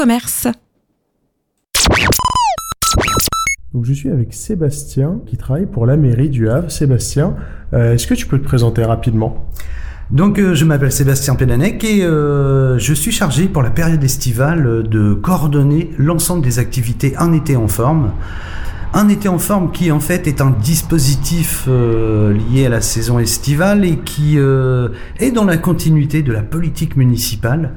commerce. Donc je suis avec Sébastien qui travaille pour la mairie du Havre. Sébastien, est-ce que tu peux te présenter rapidement ? Donc je m'appelle Sébastien Pédanec et je suis chargé pour la période estivale de coordonner l'ensemble des activités Un été en forme. Un été en forme qui en fait est un dispositif lié à la saison estivale et qui est dans la continuité de la politique municipale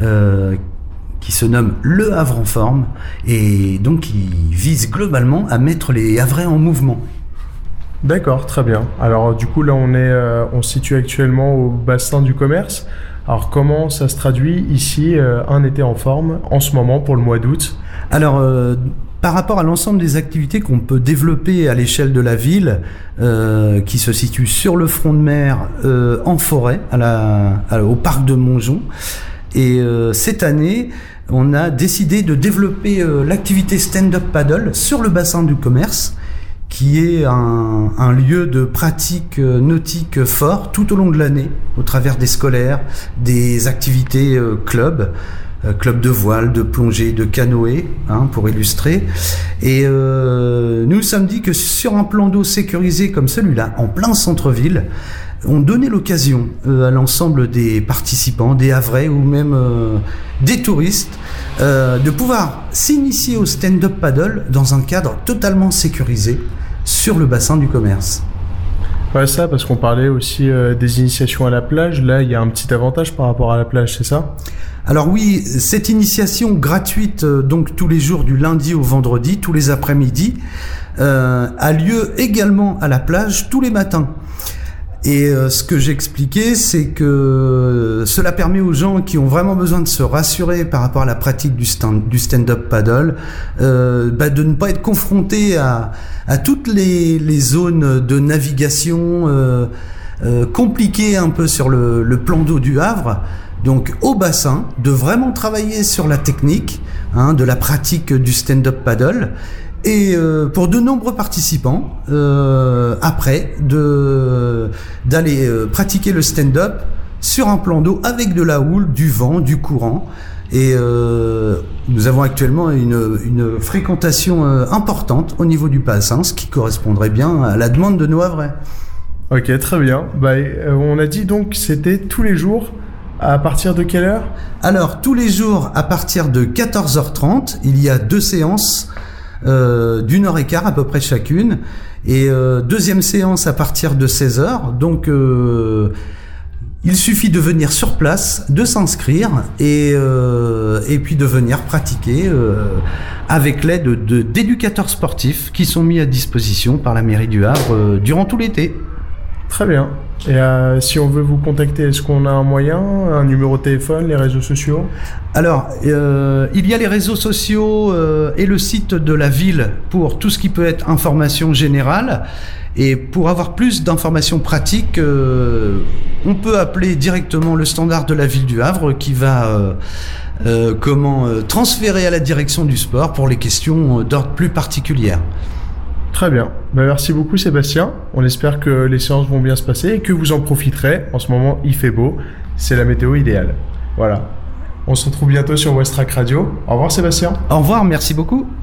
qui se nomme Le Havre en forme et donc qui vise globalement à mettre les Havrais en mouvement. D'accord, très bien. Alors du coup là on se situe actuellement au bassin du commerce. Alors comment ça se traduit ici Un été en forme en ce moment pour le mois d'août ? Alors par rapport à l'ensemble des activités qu'on peut développer à l'échelle de la ville, qui se situe sur le front de mer, en forêt, au parc de Montjon, et cette année on a décidé de développer l'activité stand-up paddle sur le bassin du commerce, qui est un lieu de pratique nautique fort tout au long de l'année, au travers des scolaires, des activités club de voile, de plongée, de canoë, pour illustrer. Et nous nous sommes dit que sur un plan d'eau sécurisé comme celui-là, en plein centre-ville, on donnait l'occasion à l'ensemble des participants, des Havrais ou même des touristes, de pouvoir s'initier au stand-up paddle dans un cadre totalement sécurisé sur le bassin du commerce. Ouais, ça, parce qu'on parlait aussi des initiations à la plage. Là, il y a un petit avantage par rapport à la plage, c'est ça ? Alors oui, cette initiation gratuite, donc tous les jours du lundi au vendredi, tous les après-midi, a lieu également à la plage tous les matins. Et ce que j'expliquais, c'est que cela permet aux gens qui ont vraiment besoin de se rassurer par rapport à la pratique du stand-up paddle, de ne pas être confrontés à toutes les zones de navigation compliquées un peu sur le plan d'eau du Havre. Donc au bassin, de vraiment travailler sur la technique de la pratique du stand-up paddle. Et pour de nombreux participants, après, d'aller pratiquer le stand-up sur un plan d'eau avec de la houle, du vent, du courant. Et nous avons actuellement une fréquentation importante au niveau du bassin, ce qui correspondrait bien à la demande de nos Havrais. Ok, très bien. On a dit donc que c'était tous les jours. À partir de quelle heure ? Alors, tous les jours, à partir de 14h30, il y a 2 séances d'1h15 à peu près chacune, et deuxième séance à partir de 16h. Donc il suffit de venir sur place, de s'inscrire et puis de venir pratiquer avec l'aide d'éducateurs sportifs qui sont mis à disposition par la mairie du Havre durant tout l'été. Très bien. Et si on veut vous contacter, est-ce qu'on a un moyen, un numéro de téléphone, les réseaux sociaux ? Alors, il y a les réseaux sociaux et le site de la ville pour tout ce qui peut être information générale. Et pour avoir plus d'informations pratiques, on peut appeler directement le standard de la ville du Havre qui va transférer à la direction du sport pour les questions d'ordre plus particulières. Très bien. Merci beaucoup Sébastien. On espère que les séances vont bien se passer et que vous en profiterez. En ce moment, il fait beau. C'est la météo idéale. Voilà. On se retrouve bientôt sur Westrack Radio. Au revoir Sébastien. Au revoir, merci beaucoup.